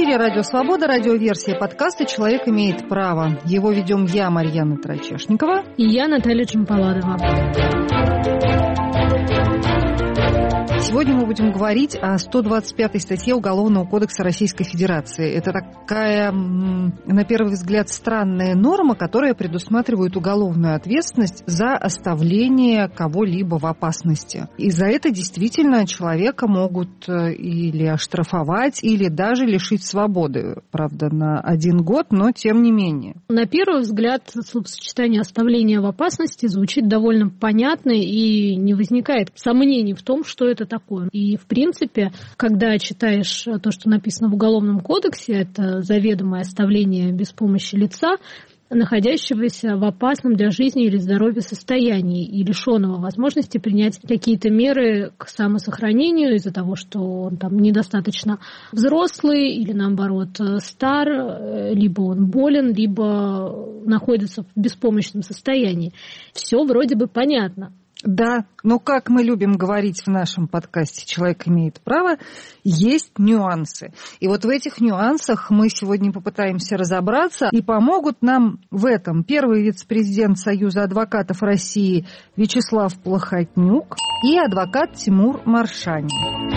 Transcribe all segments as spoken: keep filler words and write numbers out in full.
эфире «Радио Свобода», радиоверсия подкаста «Человек имеет право». Его ведем я, Марьяна Трачешникова. И я, Наталья Джампаладова. Сегодня мы будем говорить о сто двадцать пятой статье Уголовного кодекса Российской Федерации. Это такая, на первый взгляд, странная норма, которая предусматривает уголовную ответственность за оставление кого-либо в опасности. И за это действительно человека могут или оштрафовать, или даже лишить свободы. Правда, на один год, но тем не менее. На первый взгляд, словосочетание «оставление в опасности» звучит довольно понятно и не возникает сомнений в том, что это такое. И, в принципе, когда читаешь то, что написано в Уголовном кодексе, это заведомое оставление без помощи лица, находящегося в опасном для жизни или здоровья состоянии и лишенного возможности принять какие-то меры к самосохранению из-за того, что он там недостаточно взрослый или, наоборот, стар, либо он болен, либо находится в беспомощном состоянии. Все вроде бы понятно. Да, но, как мы любим говорить в нашем подкасте «Человек имеет право», есть нюансы. И вот в этих нюансах мы сегодня попытаемся разобраться, и помогут нам в этом первый вице-президент Союза адвокатов России Вячеслав Плохотнюк и адвокат Тимур Маршанин.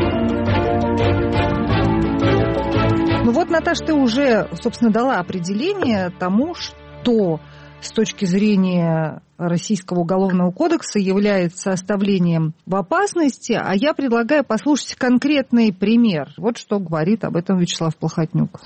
Ну вот, Наташ, ты уже, собственно, дала определение тому, что с точки зрения Российского уголовного кодекса является оставлением в опасности, а я предлагаю послушать конкретный пример. Вот что говорит об этом Вячеслав Плохотнюк.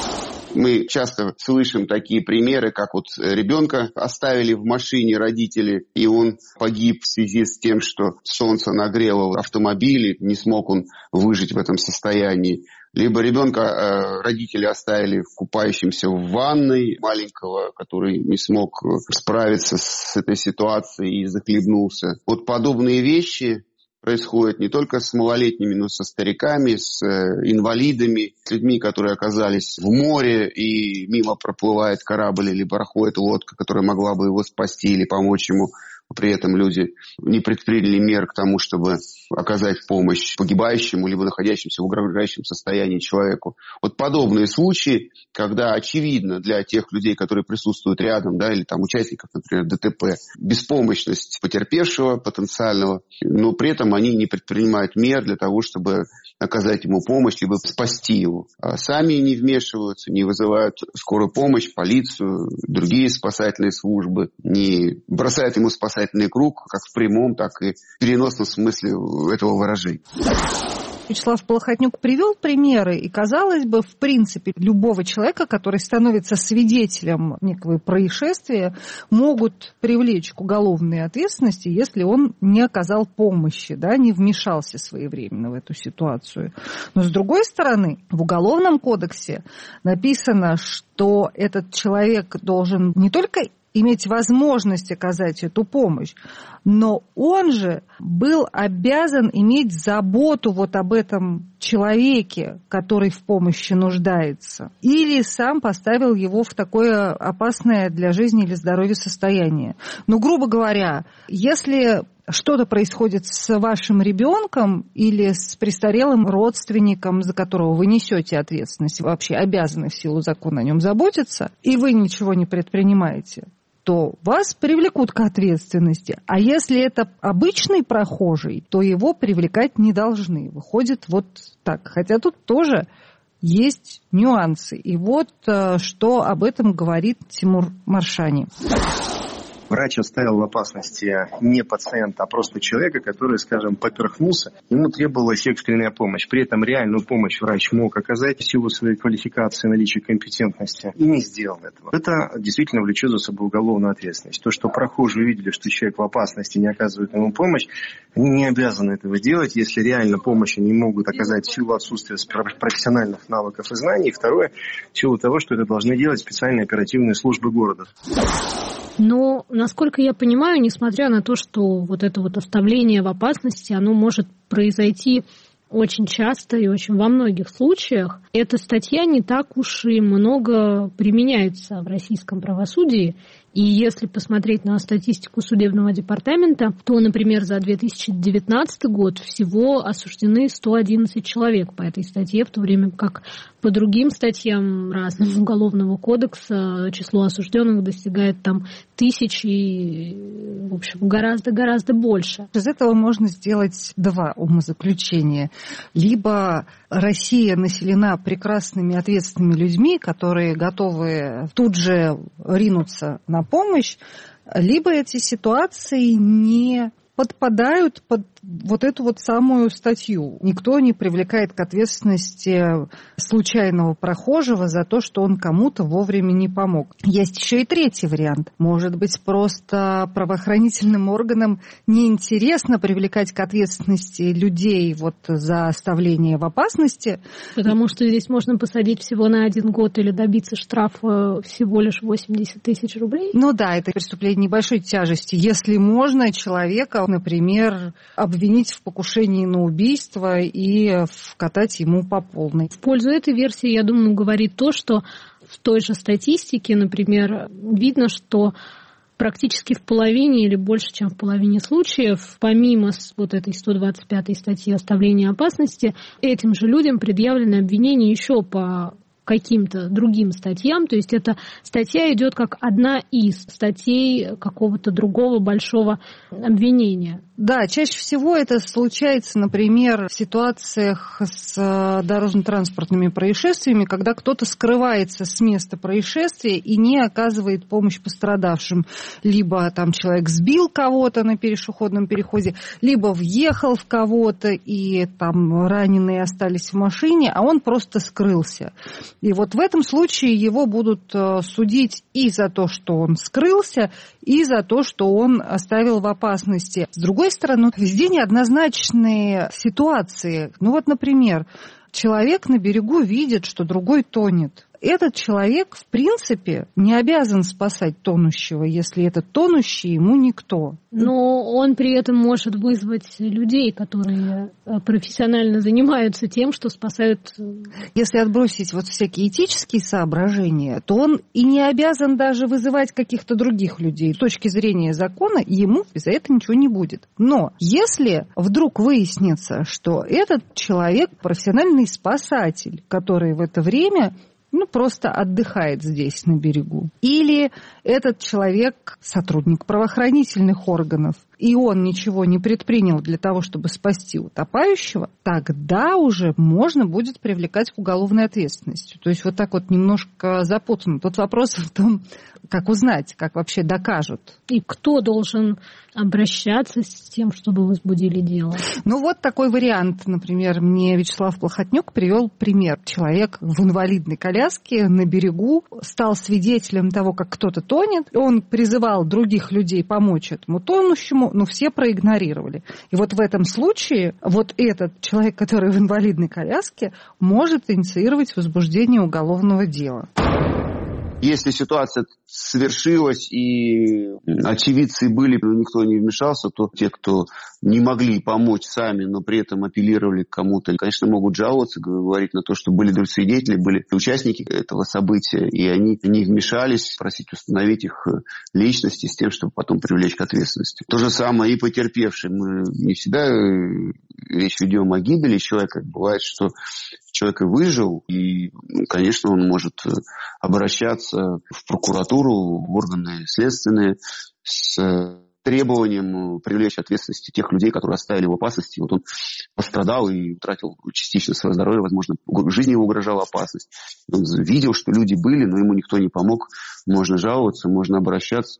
Мы часто слышим такие примеры, как вот ребенка оставили в машине родители, и он погиб в связи с тем, что солнце нагрело автомобиль, и не смог он выжить в этом состоянии. Либо ребенка э, родители оставили купающимся в ванной, маленького, который не смог справиться с этой ситуацией и захлебнулся. Вот подобные вещи происходит не только с малолетними, но и со стариками, с э, инвалидами, с людьми, которые оказались в море, и мимо проплывает корабль или проходит лодка, которая могла бы его спасти или помочь ему. При этом люди не предприняли мер к тому, чтобы оказать помощь погибающему либо находящемуся в угрожающем состоянии человеку. Вот подобные случаи, когда очевидно для тех людей, которые присутствуют рядом, да, или там участников, например, ДТП, беспомощность потерпевшего потенциального, но при этом они не предпринимают мер для того, чтобы оказать ему помощь, либо спасти его. А сами не вмешиваются, не вызывают скорую помощь, полицию, другие спасательные службы, не бросают ему спасательный круг, как в прямом, так и в переносном смысле этого выражения. Вячеслав Плохотнюк привел примеры, и, казалось бы, в принципе, любого человека, который становится свидетелем некого происшествия, могут привлечь к уголовной ответственности, если он не оказал помощи, да, не вмешался своевременно в эту ситуацию. Но, с другой стороны, в Уголовном кодексе написано, что этот человек должен не только иметь возможность оказать эту помощь, но он же был обязан иметь заботу вот об этом человеке, который в помощи нуждается, или сам поставил его в такое опасное для жизни или здоровья состояние. Но, грубо говоря, если что-то происходит с вашим ребенком или с престарелым родственником, за которого вы несете ответственность, вы вообще обязаны в силу закона о нем заботиться, и вы ничего не предпринимаете, то вас привлекут к ответственности. А если это обычный прохожий, то его привлекать не должны. Выходит вот так. Хотя тут тоже есть нюансы. И вот что об этом говорит Тимур Маршанин. Врач оставил в опасности не пациента, а просто человека, который, скажем, поперхнулся. Ему требовалась экстренная помощь. При этом реальную помощь врач мог оказать в силу своей квалификации, наличия компетентности. И не сделал этого. Это действительно влечет за собой уголовную ответственность. То, что прохожие увидели, что человек в опасности, не оказывают ему помощь, они не обязаны этого делать, если реально помощь они могут оказать в силу отсутствия профессиональных навыков и знаний. И второе, в силу того, что это должны делать специальные оперативные службы города. Но, насколько я понимаю, несмотря на то, что вот это вот оставление в опасности, оно может произойти очень часто и очень во многих случаях эта статья не так уж и много применяется в российском правосудии. И если посмотреть на статистику судебного департамента, то, например, за две тысячи девятнадцатый год всего осуждены сто одиннадцать человек по этой статье, в то время как по другим статьям разным Уголовного кодекса число осужденных достигает там тысячи, в общем, гораздо-гораздо больше. Из этого можно сделать два умозаключения. Либо Россия населена прекрасными, ответственными людьми, которые готовы тут же ринуться на помощь, либо эти ситуации не подпадают под вот эту вот самую статью. Никто не привлекает к ответственности случайного прохожего за то, что он кому-то вовремя не помог. Есть еще и третий вариант. Может быть, просто правоохранительным органам неинтересно привлекать к ответственности людей вот за оставление в опасности. Потому что здесь можно посадить всего на один год или добиться штрафа всего лишь восемьдесят тысяч рублей. Ну да, это преступление небольшой тяжести. Если можно человека, например, обвинить в покушении на убийство и вкатать ему по полной. В пользу этой версии, я думаю, говорит то, что в той же статистике, например, видно, что практически в половине или больше, чем в половине случаев, помимо вот этой сто двадцать пятой статьи оставления опасности, этим же людям предъявлены обвинения еще по каким-то другим статьям, то есть эта статья идет как одна из статей какого-то другого большого обвинения. Да, чаще всего это случается, например, в ситуациях с дорожно-транспортными происшествиями, когда кто-то скрывается с места происшествия и не оказывает помощь пострадавшим. Либо там человек сбил кого-то на пешеходном переходе, либо въехал в кого-то, и там раненые остались в машине, а он просто скрылся. И вот в этом случае его будут судить и за то, что он скрылся, и за то, что он оставил в опасности. С другой стороны, везде неоднозначные ситуации. Ну вот, например, человек на берегу видит, что другой тонет. Этот человек, в принципе, не обязан спасать тонущего, если этот тонущий ему никто. Но он при этом может вызвать людей, которые профессионально занимаются тем, что спасают. Если отбросить вот всякие этические соображения, то он и не обязан даже вызывать каких-то других людей. С точки зрения закона ему за это ничего не будет. Но если вдруг выяснится, что этот человек профессиональный спасатель, который в это время ну, просто отдыхает здесь, на берегу. Или этот человек сотрудник правоохранительных органов, и он ничего не предпринял для того, чтобы спасти утопающего, тогда уже можно будет привлекать к уголовной ответственности. То есть вот так вот немножко запутанно. Тут вопрос в том, как узнать, как вообще докажут. И кто должен обращаться с тем, чтобы возбудили дело? Ну вот такой вариант. Например, мне Вячеслав Плохотнюк привел пример. Человек в инвалидной коляске на берегу стал свидетелем того, как кто-то тонет. Он призывал других людей помочь этому тонущему, но все проигнорировали. И вот в этом случае вот этот человек, который в инвалидной коляске, может инициировать возбуждение уголовного дела. Если ситуация свершилась и очевидцы были, но никто не вмешался, то те, кто не могли помочь сами, но при этом апеллировали к кому-то, конечно, могут жаловаться, говорить на то, что были свидетели, были участники этого события, и они не вмешались, просить установить их личности с тем, чтобы потом привлечь к ответственности. То же самое и потерпевшим. Мы не всегда речь ведем о гибели человека. Бывает, что человек и выжил, и, конечно, он может обращаться в прокуратуру, в органы следственные с требованием привлечь ответственности тех людей, которые оставили в опасности. Вот он пострадал и утратил частично свое здоровье, возможно, жизни его угрожала опасность. Он видел, что люди были, но ему никто не помог. Можно жаловаться, можно обращаться.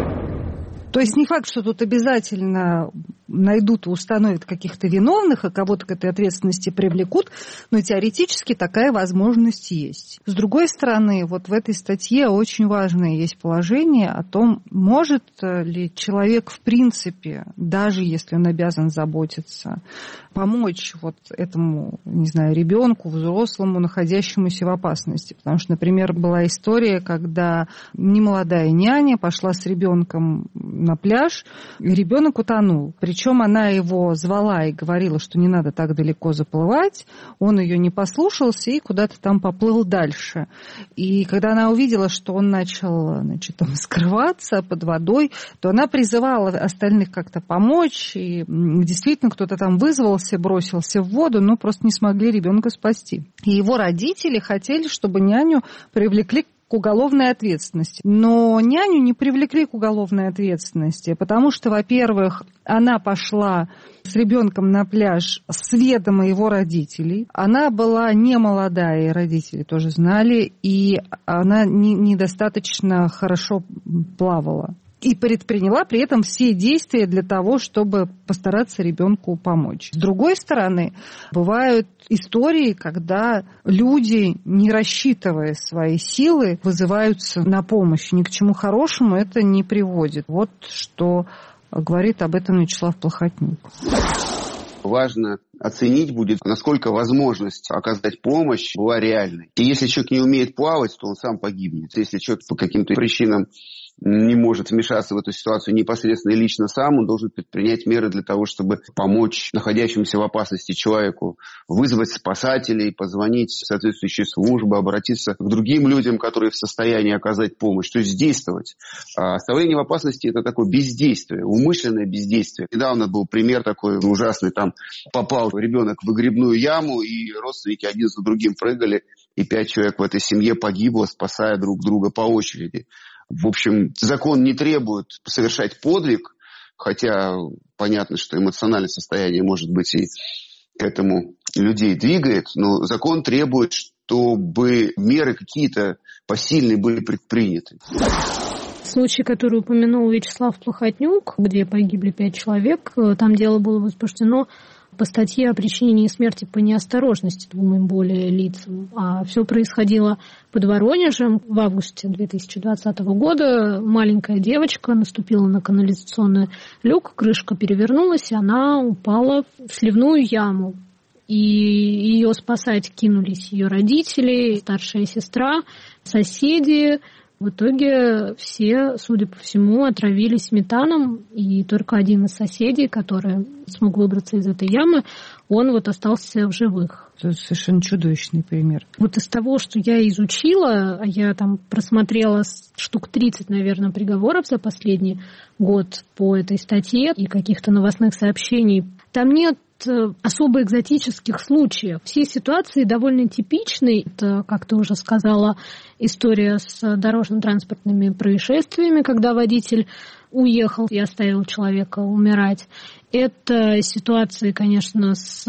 То есть не факт, что тут обязательно найдут и установят каких-то виновных, а кого-то к этой ответственности привлекут, но теоретически такая возможность есть. С другой стороны, вот в этой статье очень важное есть положение о том, может ли человек в принципе, даже если он обязан заботиться, помочь вот этому, не знаю, ребенку, взрослому, находящемуся в опасности. Потому что, например, была история, когда немолодая няня пошла с ребенком на пляж, и ребенок утонул. Причем Причем она его звала и говорила, что не надо так далеко заплывать. Он ее не послушался и куда-то там поплыл дальше. И когда она увидела, что он начал, значит, там, скрываться под водой, то она призывала остальных как-то помочь. И действительно кто-то там вызвался, бросился в воду, но просто не смогли ребенка спасти. И его родители хотели, чтобы няню привлекли к уголовной ответственности. Но няню не привлекли к уголовной ответственности, потому что, во-первых, она пошла с ребенком на пляж с ведома его родителей. Она была не молодая, и родители тоже знали, и она не, недостаточно хорошо плавала. И предприняла при этом все действия для того, чтобы постараться ребенку помочь. С другой стороны, бывают истории, когда люди, не рассчитывая свои силы, вызываются на помощь. Ни к чему хорошему это не приводит. Вот что говорит об этом Вячеслав Плохотнюк. Важно оценить будет, насколько возможность оказать помощь была реальной. И если человек не умеет плавать, то он сам погибнет. Если человек по каким-то причинам не может вмешаться в эту ситуацию непосредственно и лично сам, он должен предпринять меры для того, чтобы помочь находящемуся в опасности человеку, вызвать спасателей, позвонить в соответствующие службы, обратиться к другим людям, которые в состоянии оказать помощь, то есть действовать. А оставление в опасности – это такое бездействие, умышленное бездействие. Недавно был пример такой ужасный, там попал ребенок в выгребную яму, и родственники один за другим прыгали, и пять человек в этой семье погибло, спасая друг друга по очереди. В общем, закон не требует совершать подвиг, хотя понятно, что эмоциональное состояние, может быть, и к этому людей двигает, но закон требует, чтобы меры какие-то посильные были предприняты. Случай, который упомянул Вячеслав Плохотнюк, где погибли пять человек, там дело было возбуждено по статье о причинении смерти по неосторожности двум и более лицам. А все происходило под Воронежем в августе две тысячи двадцатого года. Маленькая девочка наступила на канализационный люк, крышка перевернулась, и она упала в сливную яму. И ее спасать кинулись ее родители, старшая сестра, соседи. В итоге все, судя по всему, отравились метаном, и только один из соседей, который смог выбраться из этой ямы, он вот остался в живых. Это совершенно чудовищный пример. Вот из того, что я изучила, я там просмотрела штук тридцать, наверное, приговоров за последний год по этой статье и каких-то новостных сообщений, там нет особо экзотических случаев. Все ситуации довольно типичны. Это, как ты уже сказала, история с дорожно-транспортными происшествиями, когда водитель уехал и оставил человека умирать. Это ситуации, конечно, с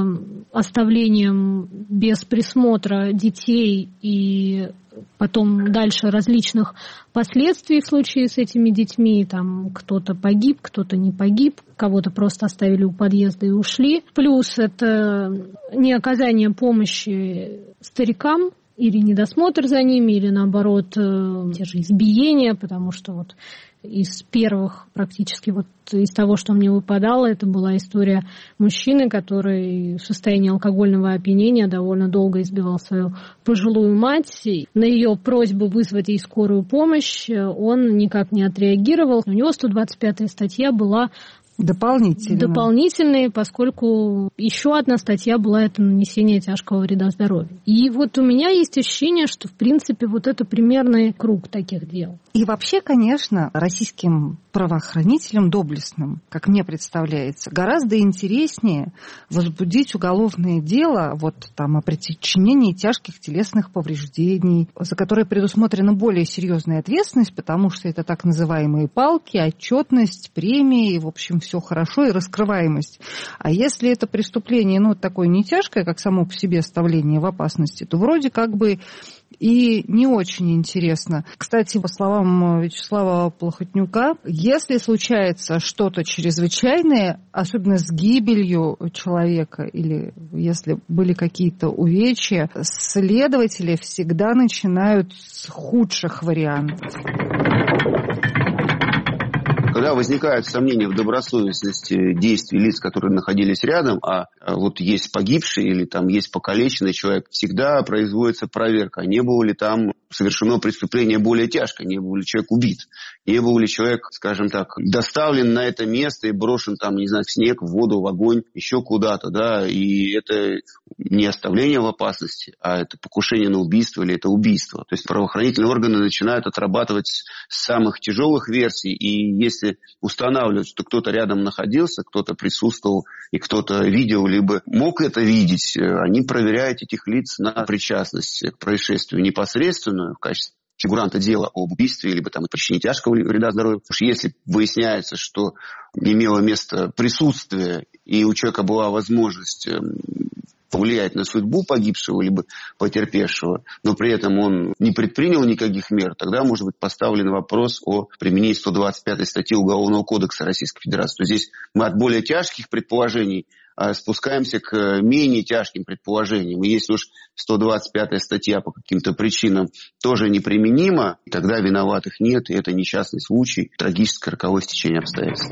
оставлением без присмотра детей и потом дальше различных последствий в случае с этими детьми. Там кто-то погиб, кто-то не погиб, кого-то просто оставили у подъезда и ушли. Плюс это не оказание помощи старикам, или недосмотр за ними, или наоборот те же избиения, потому что вот из первых, практически вот из того, что мне выпадало, это была история мужчины, который в состоянии алкогольного опьянения довольно долго избивал свою пожилую мать. На ее просьбу вызвать ей скорую помощь он никак не отреагировал. У него сто двадцать пятая статья была Дополнительно. Дополнительные, поскольку еще одна статья была это нанесение тяжкого вреда здоровью. И вот у меня есть ощущение, что, в принципе, вот это примерный круг таких дел. И вообще, конечно, российским правоохранителям доблестным, как мне представляется, гораздо интереснее возбудить уголовное дело вот, там, о причинении тяжких телесных повреждений, за которые предусмотрена более серьезная ответственность, потому что это так называемые палки, отчетность, премии, в общем, все хорошо и раскрываемость. А если это преступление, ну, такое не тяжкое, как само по себе оставление в опасности, то вроде как бы и не очень интересно. Кстати, по словам Вячеслава Плохотнюка, если случается что-то чрезвычайное, особенно с гибелью человека или если были какие-то увечья, следователи всегда начинают с худших вариантов. Когда возникают сомнения в добросовестности действий лиц, которые находились рядом, а вот есть погибший или там есть покалеченный человек, всегда производится проверка, не было ли там совершено преступление более тяжкое, не был ли человек убит, не был ли человек, скажем так, доставлен на это место и брошен там, не знаю, в снег, в воду, в огонь, еще куда-то, да, и это не оставление в опасности, а это покушение на убийство или это убийство. То есть правоохранительные органы начинают отрабатывать с самых тяжелых версий, и если устанавливают, что кто-то рядом находился, кто-то присутствовал и кто-то видел, либо мог это видеть, они проверяют этих лиц на причастность к происшествию непосредственную в качестве фигуранта дела об убийстве, либо там причине тяжкого вреда здоровью. Потому что если выясняется, что имело место присутствие, и у человека была возможность повлиять на судьбу погибшего либо потерпевшего, но при этом он не предпринял никаких мер, тогда может быть поставлен вопрос о применении сто двадцать пятой статьи Уголовного кодекса Российской Федерации. То есть здесь мы от более тяжких предположений спускаемся к менее тяжким предположениям. И если уж сто двадцать пятая статья по каким-то причинам тоже неприменима, тогда виноватых нет, и это несчастный случай, трагическое роковое стечение обстоятельств.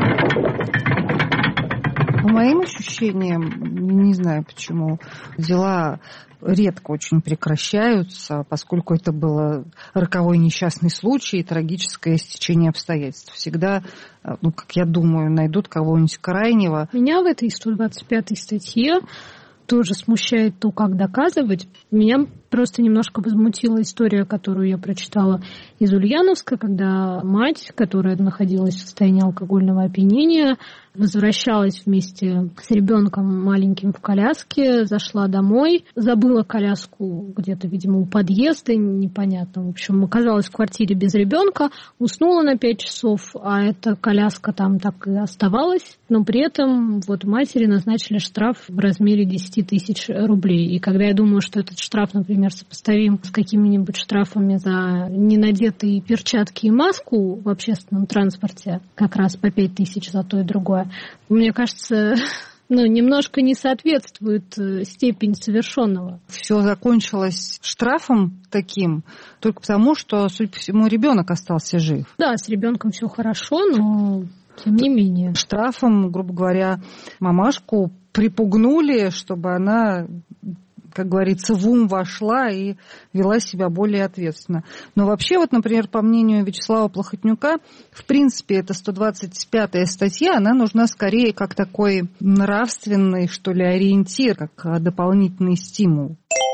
По моим ощущениям, не знаю почему, дела редко очень прекращаются, поскольку это был роковой несчастный случай и трагическое стечение обстоятельств. Всегда, ну, как я думаю, найдут кого-нибудь крайнего. Меня в этой сто двадцать пятой статье тоже смущает то, как доказывать. Меня просто немножко возмутила история, которую я прочитала из Ульяновска, когда мать, которая находилась в состоянии алкогольного опьянения, возвращалась вместе с ребенком маленьким в коляске, зашла домой, забыла коляску где-то, видимо, у подъезда, непонятно. В общем, оказалась в квартире без ребенка, уснула на пять часов, а эта коляска там так и оставалась. Но при этом вот матери назначили штраф в размере десять тысяч рублей. И когда я думаю, что этот штраф, например, сопоставим с какими-нибудь штрафами за ненадетые перчатки и маску в общественном транспорте, как раз по пять тысяч за то и другое, мне кажется, ну, немножко не соответствует степень совершенного. Все закончилось штрафом таким только потому, что, судя по всему, ребенок остался жив. Да, с ребенком все хорошо, но тем не менее. Штрафом, грубо говоря, мамашку припугнули, чтобы она, как говорится, в ум вошла и вела себя более ответственно. Но вообще, вот, например, по мнению Вячеслава Плохотнюка, в принципе, эта сто двадцать пятая статья, она нужна скорее как такой нравственный, что ли, ориентир, как дополнительный стимул.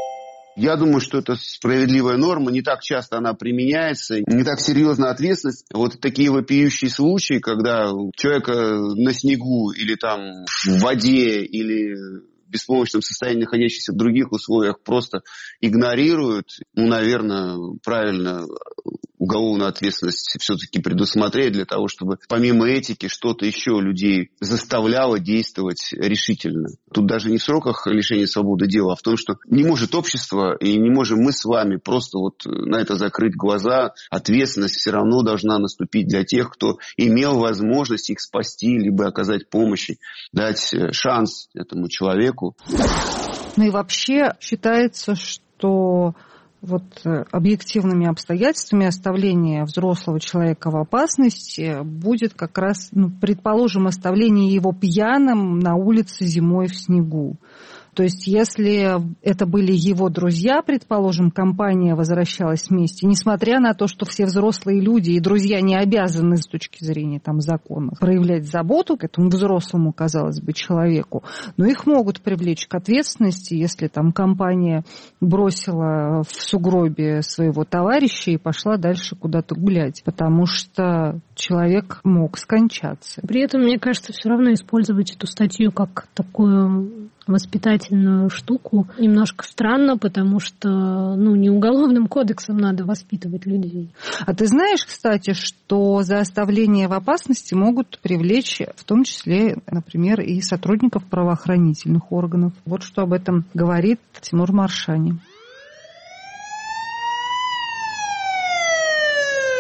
Я думаю, что это справедливая норма, не так часто она применяется, не так серьезна ответственность. Вот такие вопиющие случаи, когда человека на снегу или там в воде, или в беспомощном состоянии, находящийся в других условиях, просто игнорируют, ну, наверное, правильно уголовную ответственность все-таки предусмотреть для того, чтобы помимо этики что-то еще людей заставляло действовать решительно. Тут даже не в сроках лишения свободы дело, а в том, что не может общество и не можем мы с вами просто вот на это закрыть глаза. Ответственность все равно должна наступить для тех, кто имел возможность их спасти, либо оказать помощь, дать шанс этому человеку. Ну и вообще считается, что вот объективными обстоятельствами оставления взрослого человека в опасности будет как раз, ну, предположим, оставление его пьяным на улице зимой в снегу. То есть, если это были его друзья, предположим, компания возвращалась вместе, несмотря на то, что все взрослые люди и друзья не обязаны с точки зрения там, закона проявлять заботу к этому взрослому, казалось бы, человеку, но их могут привлечь к ответственности, если там компания бросила в сугробе своего товарища и пошла дальше куда-то гулять, потому что человек мог скончаться. При этом, мне кажется, все равно использовать эту статью как такую воспитательную штуку немножко странно, потому что, ну, не уголовным кодексом надо воспитывать людей. А ты знаешь, кстати, что за оставление в опасности могут привлечь в том числе, например, и сотрудников правоохранительных органов. Вот что об этом говорит Тимур Маршани.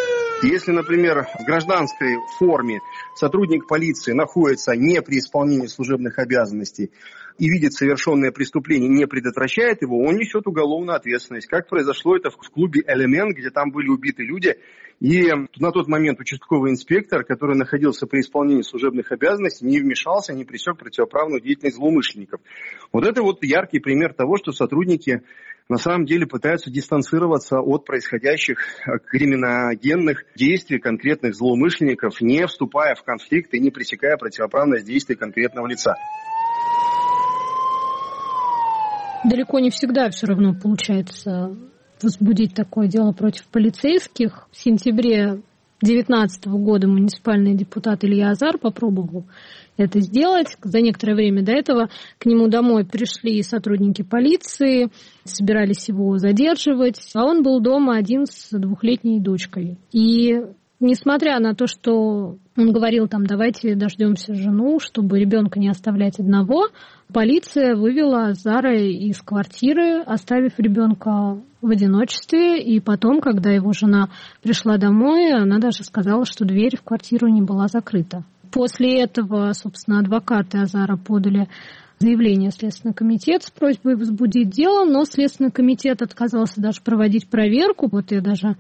Если, например, в гражданской форме сотрудник полиции находится не при исполнении служебных обязанностей и видит совершенное преступление, не предотвращает его, он несет уголовную ответственность. Как произошло это в клубе «Элемент», где там были убиты люди. И на тот момент участковый инспектор, который находился при исполнении служебных обязанностей, не вмешался, не пресек противоправную деятельность злоумышленников. Вот это вот яркий пример того, что сотрудники на самом деле пытаются дистанцироваться от происходящих криминогенных действий конкретных злоумышленников, не вступая в конфликт и не пресекая противоправность действий конкретного лица. Далеко не всегда все равно получается возбудить такое дело против полицейских. В сентябре две тысячи девятнадцатого года муниципальный депутат Илья Азар попробовал это сделать. За некоторое время до этого к нему домой пришли сотрудники полиции, собирались его задерживать, а он был дома один с двухлетней дочкой. И несмотря на то, что он говорил там, давайте дождемся жену, чтобы ребенка не оставлять одного, полиция вывела Азара из квартиры, оставив ребенка в одиночестве. И потом, когда его жена пришла домой, она даже сказала, что дверь в квартиру не была закрыта. После этого, собственно, адвокаты Азара подали заявление в Следственный комитет с просьбой возбудить дело, но Следственный комитет отказался даже проводить проверку. Вот я даже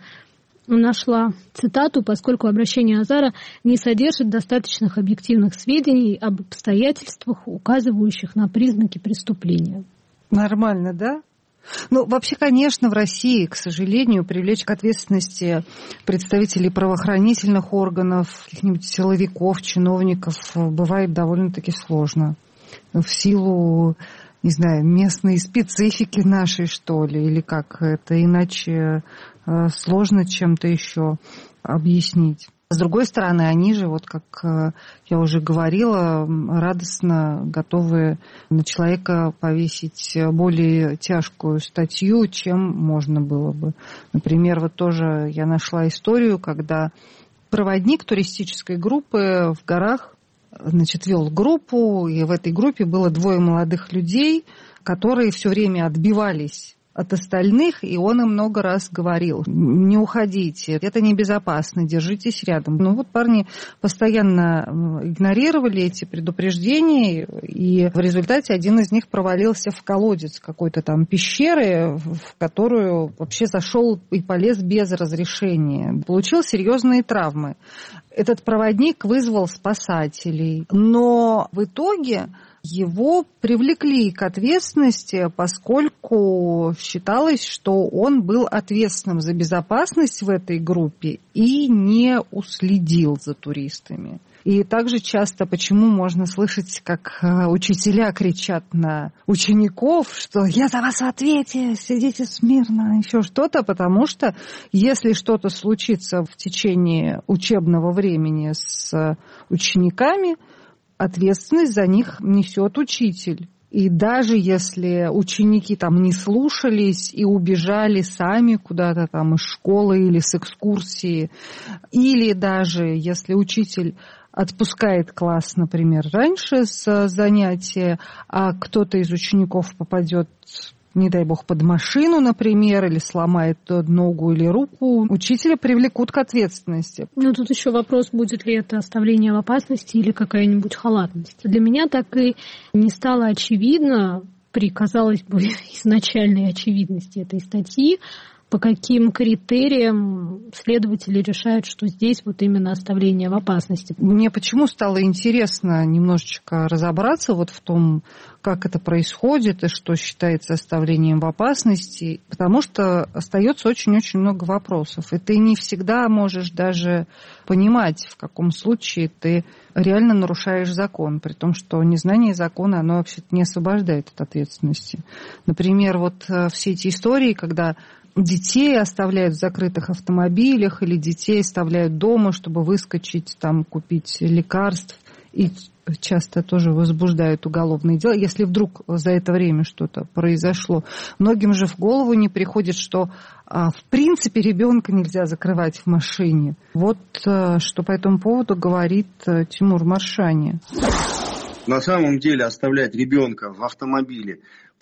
нашла цитату: поскольку обращение Азара не содержит достаточных объективных сведений об обстоятельствах, указывающих на признаки преступления. Нормально, да? Ну, вообще, конечно, в России, к сожалению, привлечь к ответственности представителей правоохранительных органов, каких-нибудь силовиков, чиновников бывает довольно-таки сложно. В силу, не знаю, местной специфики нашей, что ли, или как это, иначе сложно чем-то еще объяснить. С другой стороны, они же, вот как я уже говорила, радостно готовы на человека повесить более тяжкую статью, чем можно было бы. Например, вот тоже я нашла историю, когда проводник туристической группы в горах, значит, вел группу, и в этой группе было двое молодых людей, которые все время отбивались от остальных, и он им много раз говорил: не уходите, это небезопасно, держитесь рядом. Ну вот парни постоянно игнорировали эти предупреждения, и в результате один из них провалился в колодец какой-то там пещеры, в которую вообще зашел и полез без разрешения. Получил серьезные травмы. Этот проводник вызвал спасателей, но в итоге его привлекли к ответственности, поскольку считалось, что он был ответственным за безопасность в этой группе и не уследил за туристами. И также часто почему можно слышать, как учителя кричат на учеников, что «я за вас в ответе, сидите смирно», еще что-то, потому что если что-то случится в течение учебного времени с учениками, ответственность за них несет учитель. И даже если ученики там не слушались и убежали сами куда-то там из школы или с экскурсии, или даже если учитель отпускает класс, например, раньше с занятия, а кто-то из учеников попадет, не дай бог, под машину, например, или сломает ногу или руку, учителя привлекут к ответственности. Ну, тут еще вопрос, будет ли это оставление в опасности или какая-нибудь халатность. Для меня так и не стало очевидно, при, казалось бы, изначальной очевидности этой статьи, по каким критериям следователи решают, что здесь вот именно оставление в опасности. Мне почему стало интересно немножечко разобраться вот в том, как это происходит и что считается оставлением в опасности, потому что остается очень-очень много вопросов. И ты не всегда можешь даже понимать, в каком случае ты реально нарушаешь закон, при том, что незнание закона, оно вообще-то не освобождает от ответственности. Например, вот все эти истории, когда детей оставляют в закрытых автомобилях или детей оставляют дома, чтобы выскочить, там, купить лекарств, и часто тоже возбуждают уголовные дела, если вдруг за это время что-то произошло. Многим же в голову не приходит, что а, в принципе ребенка нельзя закрывать в машине. Вот а, что по этому поводу говорит а, Тимур Маршани. На самом деле оставлять ребенка в автомобиле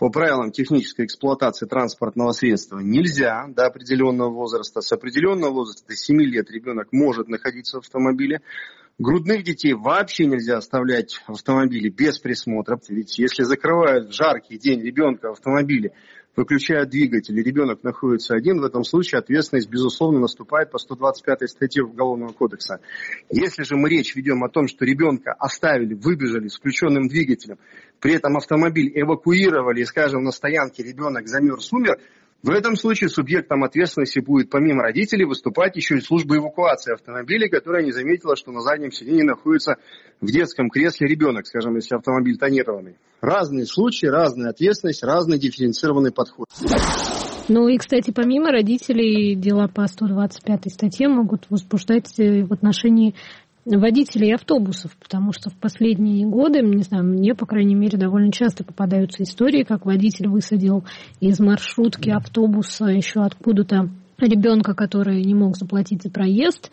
по правилам технической эксплуатации транспортного средства нельзя до определенного возраста. С определенного возраста, до семи лет, ребенок может находиться в автомобиле. Грудных детей вообще нельзя оставлять в автомобиле без присмотра. Ведь если закрывают в жаркий день ребенка в автомобиле, выключают двигатель, и ребенок находится один, в этом случае ответственность, безусловно, наступает по сто двадцать пятой статье Уголовного кодекса. Если же мы речь ведем о том, что ребенка оставили, выбежали с включенным двигателем, при этом автомобиль эвакуировали, и, скажем, на стоянке ребенок замерз, умер, в этом случае субъектом ответственности будет помимо родителей выступать еще и служба эвакуации автомобиля, которая не заметила, что на заднем сиденье находится в детском кресле ребенок, скажем, если автомобиль тонированный. Разные случаи, разная ответственность, разный дифференцированный подход. Ну и, кстати, помимо родителей, дела по сто двадцать пятой статье могут возбуждать в отношении водителей автобусов, потому что в последние годы, не знаю, мне, по крайней мере, довольно часто попадаются истории, как водитель высадил из маршрутки автобуса еще откуда-то ребенка, который не мог заплатить за проезд.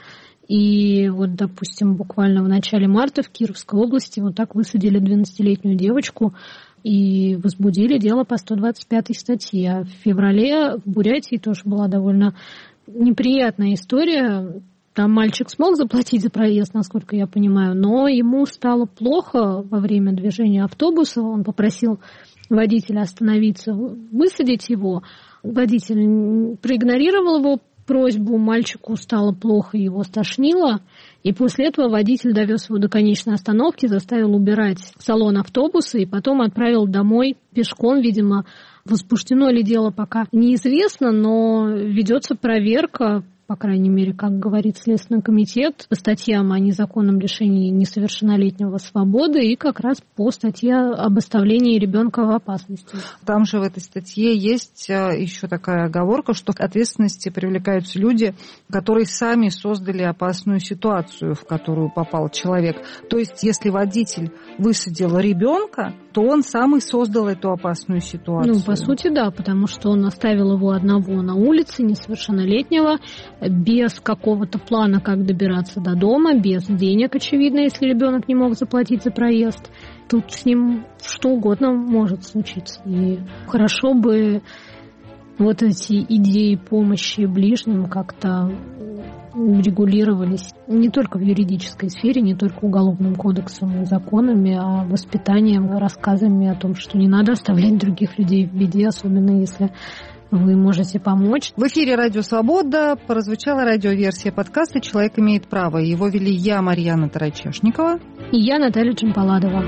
И вот, допустим, буквально в начале марта в Кировской области вот так высадили двенадцатилетнюю девочку и возбудили дело по сто двадцать пятой статье. А в феврале в Бурятии тоже была довольно неприятная история. Там мальчик смог заплатить за проезд, насколько я понимаю, но ему стало плохо во время движения автобуса. Он попросил водителя остановиться, высадить его. Водитель проигнорировал его просьбу, мальчику стало плохо, его стошнило. И после этого водитель довез его до конечной остановки, заставил убирать салон автобуса и потом отправил домой пешком, видимо. Возбуждено ли дело пока неизвестно, но ведется проверка, по крайней мере, как говорит Следственный комитет, по статьям о незаконном лишении несовершеннолетнего свободы и как раз по статье об оставлении ребенка в опасности. Там же в этой статье есть еще такая оговорка, что к ответственности привлекаются люди, которые сами создали опасную ситуацию, в которую попал человек. То есть, если водитель высадил ребенка, то он сам и создал эту опасную ситуацию. Ну, по сути, да, потому что он оставил его одного на улице, несовершеннолетнего, без какого-то плана, как добираться до дома, без денег, очевидно, если ребенок не мог заплатить за проезд. Тут с ним что угодно может случиться. И хорошо бы вот эти идеи помощи ближним как-то регулировались не только в юридической сфере, не только уголовным кодексом и законами, а воспитанием, рассказами о том, что не надо оставлять других людей в беде, особенно если вы можете помочь. В эфире «Радио Свобода» прозвучала радиоверсия подкаста «Человек имеет право». Его вели я, Марьяна Тарачешникова. И я, Наталья Джампаладова.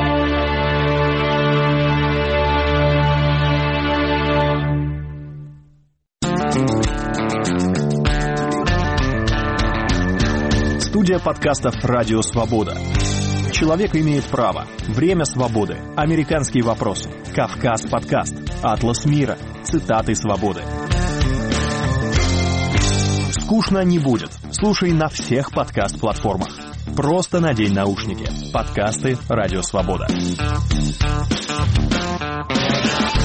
Студия подкастов «Радио Свобода». Человек имеет право. Время свободы. Американские вопросы. Кавказ подкаст. Атлас мира. Цитаты свободы. Скучно не будет. Слушай на всех подкаст-платформах. Просто надень наушники. Подкасты «Радио Свобода».